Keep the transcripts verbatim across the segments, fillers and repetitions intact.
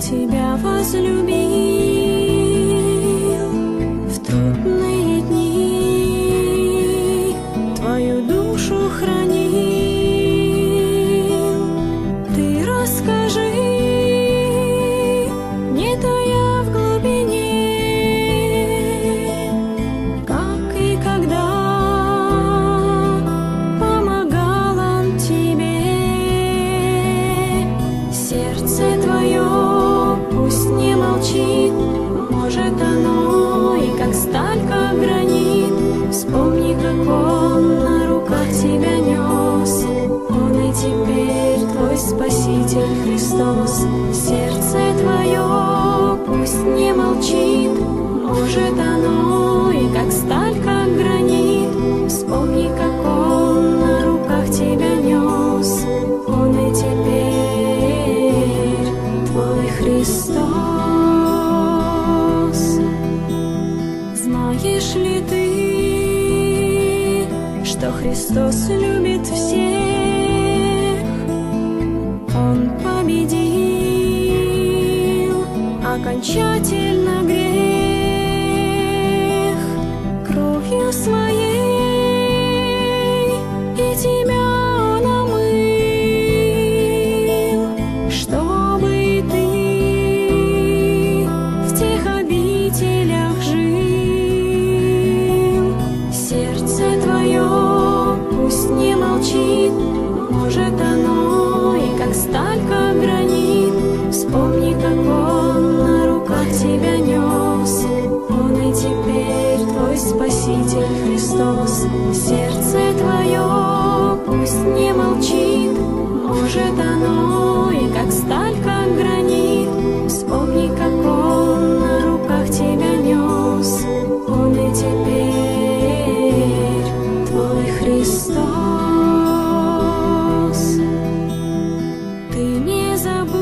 тебя возлюбил в трудные дни, твою душу хранил. Ты расскажи, не тая в глубине, как и когда помогал он тебе. Сердце твое пусть не молчит, может оно и как сталь, как гранит. Вспомни, как он на руках тебя нес, он и теперь твой Спаситель Христос. Сердце твое пусть не молчит, может оно и как сталь, как гранит. Вспомни, как он на руках тебя нес, он и теперь твой Христос. Знаешь ли ты, что Христос любит всех? Он победил окончательно грех кровью своей, и тебя он омыл, чтобы ты в тех обителях жил. Сердце твое пусть не молчит, может оно и как сталь, как гранит. Вспомни, как он на руках тебя нес, он и теперь твой Спаситель Христос. Сердце твое пусть не молчит, может оно и как сталь, как гранит. Вспомни, как он на руках тебя нес, он и теперь твой Христос. Ты не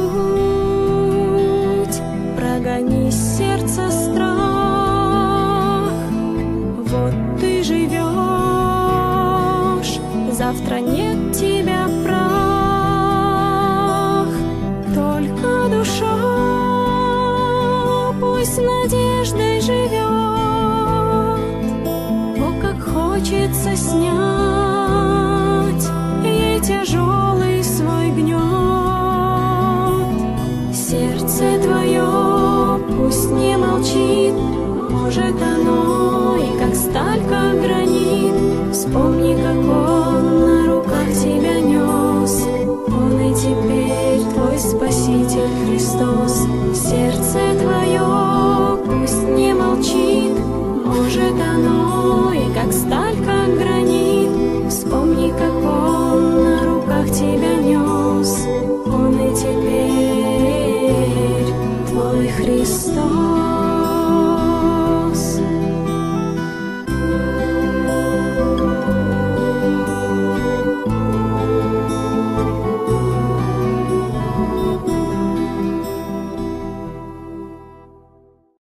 забудь, прогони с сердца страх. Вот ты живешь, завтра нет тебя в прах. Только душа пусть надеждой живет. О, как хочется снять ей тяжелый свой гнет. Сердце твое пусть не молчит, может оно и как сталь, как гранит. Вспомни, как он на руках тебя нес, он и теперь твой Спаситель Христос. Сердце твое пусть не молчит, может оно и как сталь, как гранит. Вспомни, как он на руках тебя нес, он и теперь твой Христос.